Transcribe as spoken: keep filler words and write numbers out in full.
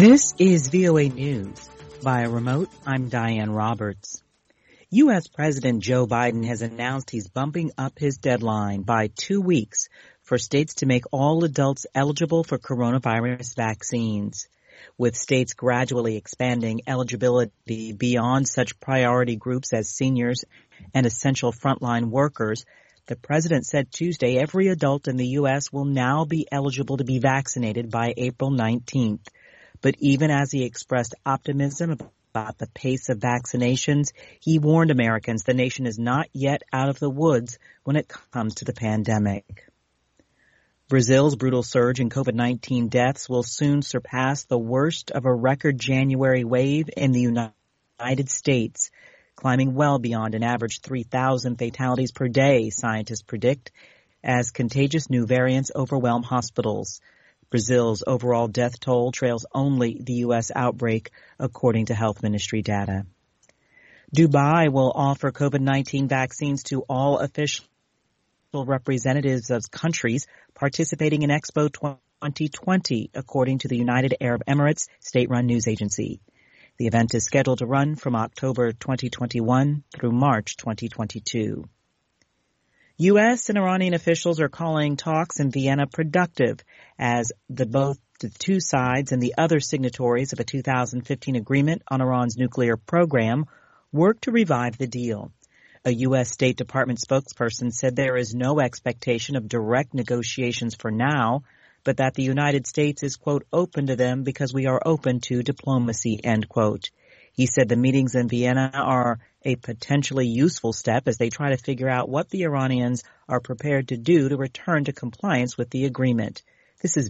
This is V O A News. Via remote, I'm Diane Roberts. U S. President Joe Biden has announced he's bumping up his deadline by two weeks for states to make all adults eligible for coronavirus vaccines. With states gradually expanding eligibility beyond such priority groups as seniors and essential frontline workers, the president said Tuesday every adult in the U S will now be eligible to be vaccinated by April nineteenth. But even as he expressed optimism about the pace of vaccinations, he warned Americans the nation is not yet out of the woods when it comes to the pandemic. Brazil's brutal surge in COVID nineteen deaths will soon surpass the worst of a record January wave in the United States, climbing well beyond an average three thousand fatalities per day, scientists predict, as contagious new variants overwhelm hospitals. Brazil's overall death toll trails only the U S outbreak, according to health ministry data. Dubai will offer COVID nineteen vaccines to all official representatives of countries participating in Expo twenty twenty, according to the United Arab Emirates state-run news agency. The event is scheduled to run from October twenty twenty-one through March twenty twenty-two. U S and Iranian officials are calling talks in Vienna productive as the both the two sides and the other signatories of a two thousand fifteen agreement on Iran's nuclear program work to revive the deal. A U S. State Department spokesperson said there is no expectation of direct negotiations for now, but that the United States is, quote, open to them because we are open to diplomacy, end quote. He said the meetings in Vienna are a potentially useful step as they try to figure out what the Iranians are prepared to do to return to compliance with the agreement. This is